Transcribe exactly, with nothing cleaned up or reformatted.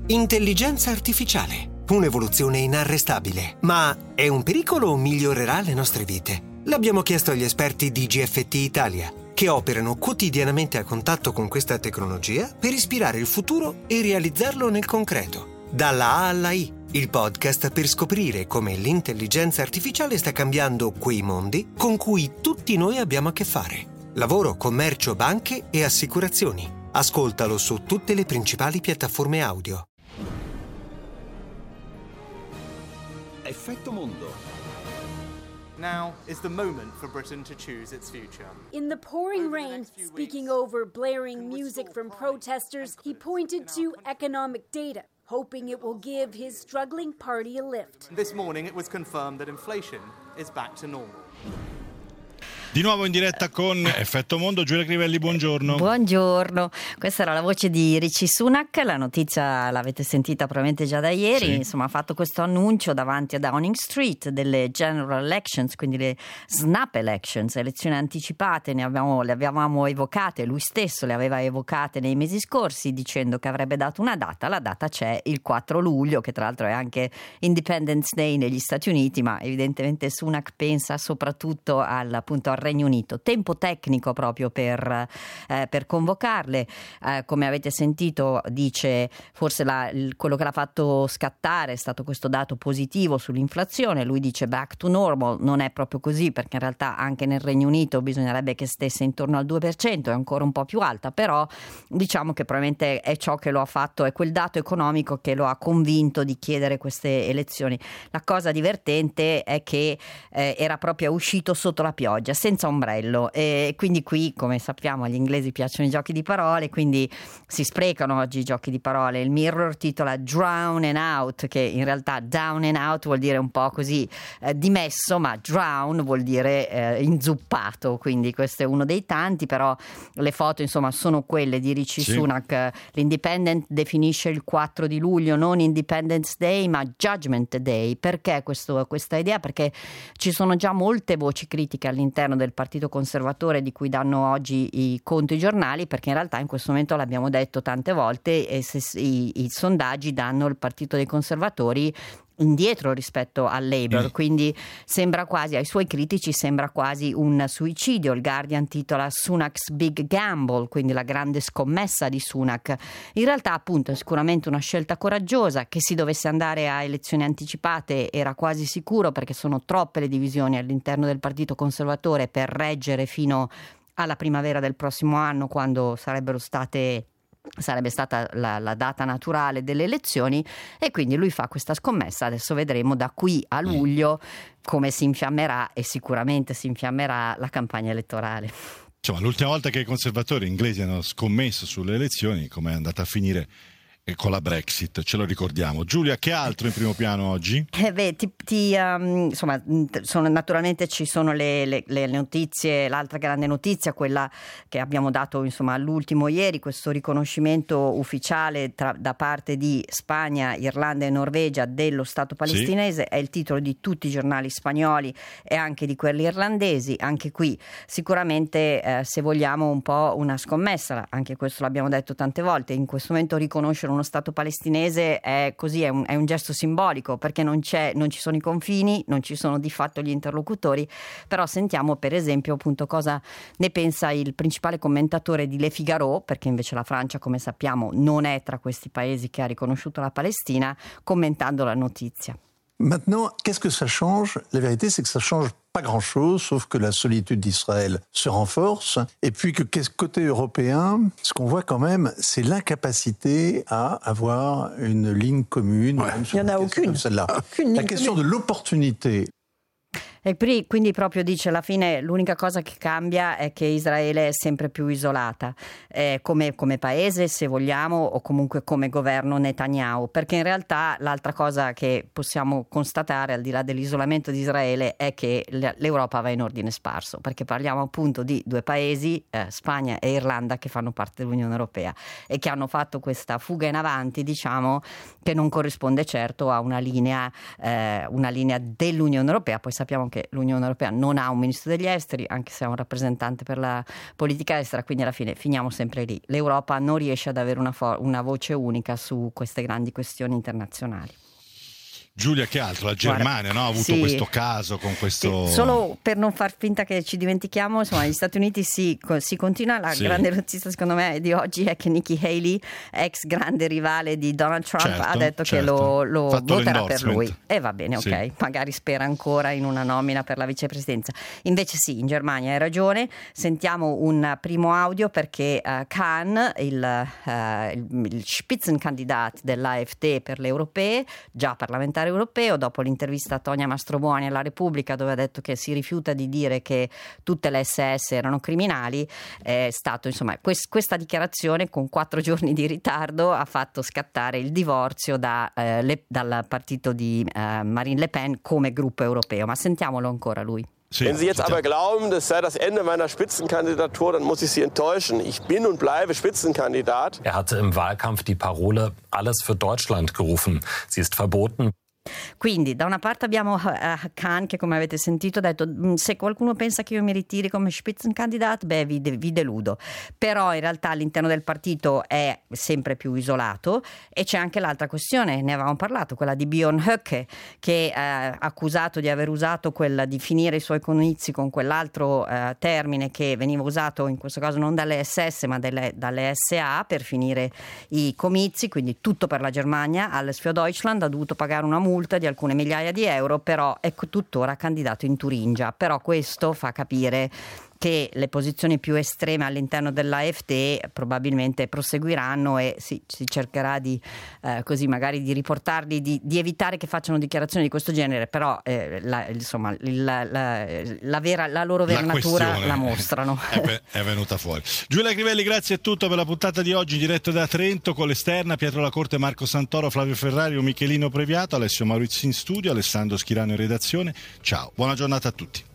Intelligenza artificiale, un'evoluzione inarrestabile. Ma è un pericolo o migliorerà le nostre vite? L'abbiamo chiesto agli esperti di G F T Italia, che operano quotidianamente a contatto con questa tecnologia per ispirare il futuro e realizzarlo nel concreto. Dalla A alla I, il podcast per scoprire come l'intelligenza artificiale sta cambiando quei mondi con cui tutti noi abbiamo a che fare. Lavoro, commercio, banche e assicurazioni. Ascoltalo su tutte le principali piattaforme audio. Effetto Mondo. Now is the moment for Britain to choose its future. In the pouring rain, speaking over blaring music from protesters, he pointed to economic data, hoping it will give his struggling party a lift. This morning it was confirmed that inflation is back to normal. Di nuovo in diretta con Effetto Mondo, Giulia Crivelli, buongiorno. Buongiorno, questa era la voce di Rishi Sunak, la notizia l'avete sentita probabilmente già da ieri, sì. Insomma ha fatto questo annuncio davanti a Downing Street delle general elections, quindi le snap elections, elezioni anticipate, ne avevamo, le avevamo evocate, lui stesso le aveva evocate nei mesi scorsi dicendo che avrebbe dato una data, la data c'è il quattro luglio, che tra l'altro è anche Independence Day negli Stati Uniti, ma evidentemente Sunak pensa soprattutto al, appunto al Regno Unito. Tempo tecnico proprio per, eh, per convocarle, eh, come avete sentito dice forse la, il, quello che l'ha fatto scattare è stato questo dato positivo sull'inflazione. Lui dice back to normal, non è proprio così perché in realtà anche nel Regno Unito bisognerebbe che stesse intorno al due per cento, è ancora un po' più alta, però diciamo che probabilmente è ciò che lo ha fatto, è quel dato economico che lo ha convinto di chiedere queste elezioni. La cosa divertente è che eh, era proprio uscito sotto la pioggia senza ombrello e quindi qui, come sappiamo, agli inglesi piacciono i giochi di parole, quindi si sprecano oggi i giochi di parole. Il Mirror titola Drown and Out, che in realtà down and out vuol dire un po' così eh, dimesso, ma drown vuol dire eh, inzuppato, quindi questo è uno dei tanti, però le foto insomma sono quelle di Rishi sì. Sunak. L'Independent definisce il quattro di luglio non Independence Day ma Judgment Day. Perché questo, questa idea? Perché ci sono già molte voci critiche all'interno del Partito Conservatore di cui danno oggi i conto i giornali, perché in realtà in questo momento l'abbiamo detto tante volte e se, i, i sondaggi danno il Partito dei Conservatori indietro rispetto al Labour, quindi sembra quasi, ai suoi critici sembra quasi un suicidio. Il Guardian titola Sunak's Big Gamble, quindi la grande scommessa di Sunak. In realtà appunto è sicuramente una scelta coraggiosa. Che si dovesse andare a elezioni anticipate era quasi sicuro, perché sono troppe le divisioni all'interno del Partito Conservatore per reggere fino alla primavera del prossimo anno, quando sarebbero state sarebbe stata la, la data naturale delle elezioni, e quindi lui fa questa scommessa. Adesso vedremo da qui a luglio come si infiammerà, e sicuramente si infiammerà la campagna elettorale. Insomma, l'ultima volta che i conservatori inglesi hanno scommesso sulle elezioni, come è andata a finire e con la Brexit, ce lo ricordiamo. Giulia, che altro in primo piano oggi? Eh beh, ti, ti, um, insomma, sono, naturalmente ci sono le, le, le notizie, l'altra grande notizia, quella che abbiamo dato insomma all'ultimo ieri, questo riconoscimento ufficiale tra, da parte di Spagna, Irlanda e Norvegia dello Stato palestinese, sì. È il titolo di tutti i giornali spagnoli e anche di quelli irlandesi. Anche qui sicuramente eh, se vogliamo un po' una scommessa, anche questo l'abbiamo detto tante volte, in questo momento riconoscere uno Stato palestinese è così, è un, è un gesto simbolico, perché non c'è, non ci sono i confini, non ci sono di fatto gli interlocutori. Però sentiamo per esempio appunto cosa ne pensa il principale commentatore di Le Figaro, perché invece la Francia, come sappiamo, non è tra questi paesi che ha riconosciuto la Palestina, commentando la notizia. Maintenant, qu'est-ce que ça change? La vérité, c'est que ça change pas grand-chose, sauf que la solitude d'Israël se renforce. Et puis que côté européen, ce qu'on voit quand même, c'est l'incapacité à avoir une ligne commune. Ouais. Il n'y en a aucune. Celle-là. Aucune la question commune. de l'opportunité. E quindi proprio dice, alla fine l'unica cosa che cambia è che Israele è sempre più isolata, eh, come, come paese se vogliamo, o comunque come governo Netanyahu, perché in realtà l'altra cosa che possiamo constatare al di là dell'isolamento di Israele è che l'Europa va in ordine sparso, perché parliamo appunto di due paesi, eh, Spagna e Irlanda, che fanno parte dell'Unione Europea e che hanno fatto questa fuga in avanti, diciamo, che non corrisponde certo a una linea, eh, una linea dell'Unione Europea. Poi sappiamo che che l'Unione Europea non ha un ministro degli esteri, anche se ha un rappresentante per la politica estera, quindi alla fine finiamo sempre lì. L'Europa non riesce ad avere una, fo- una voce unica su queste grandi questioni internazionali. Giulia, che altro? La Germania, Guarda, no? Ha avuto sì. questo caso con questo... Sì, solo per non far finta che ci dimentichiamo, insomma, negli Stati Uniti si, si continua. La sì. grande notizia secondo me di oggi è che Nikki Haley, ex grande rivale di Donald Trump, certo, ha detto certo. che lo, lo Fatto voterà per lui. E va bene, ok, sì. magari spera ancora in una nomina per la vicepresidenza. Invece sì, in Germania hai ragione. Sentiamo un primo audio perché uh, Kahn, il, uh, il, il Spitzenkandidat dell'A F D per le europee, già parlamentare europeo, dopo l'intervista a Tonia Mastrobuoni alla Repubblica, dove ha detto che si rifiuta di dire che tutte le S S erano criminali, è stato, insomma, quest- questa dichiarazione con quattro giorni di ritardo ha fatto scattare il divorzio da, eh, le- dal partito di eh, Marine Le Pen come gruppo europeo. Ma sentiamolo ancora lui. Sì, Wenn Sie jetzt sentiamo. aber glauben, das sei das Ende meiner Spitzenkandidatur, dann muss ich Sie enttäuschen. Ich bin und bleibe Spitzenkandidat. Er hatte im Wahlkampf die Parole "Alles für Deutschland" gerufen. Sie ist verboten. Quindi da una parte abbiamo uh, Kahn che, come avete sentito, ha detto se qualcuno pensa che io mi ritiri come Spitzenkandidat, beh vi, de- vi deludo. Però in realtà all'interno del partito è sempre più isolato, e c'è anche l'altra questione, ne avevamo parlato, quella di Björn Höcke, che è uh, accusato di aver usato quella di finire i suoi comizi con quell'altro uh, termine che veniva usato in questo caso non dalle S S ma delle, dalle S A per finire i comizi, quindi tutto per la Germania. Alles für Deutschland, ha dovuto pagare una multa di alcune migliaia di euro, però è tuttora candidato in Turingia. Però questo fa capire che le posizioni più estreme all'interno dell'A F D probabilmente proseguiranno e si, si cercherà di eh, così magari di riportarli, di, di evitare che facciano dichiarazioni di questo genere, però eh, la, insomma il, la, la, la, vera, la loro vera la natura la mostrano. È, è venuta fuori. Giulia Crivelli, grazie a tutto per la puntata di oggi, diretta da Trento con l'esterna, Pietro Lacorte, Marco Santoro, Flavio Ferrario, Michelino Previato, Alessio Maurizio in studio, Alessandro Schirano in redazione. Ciao, buona giornata a tutti.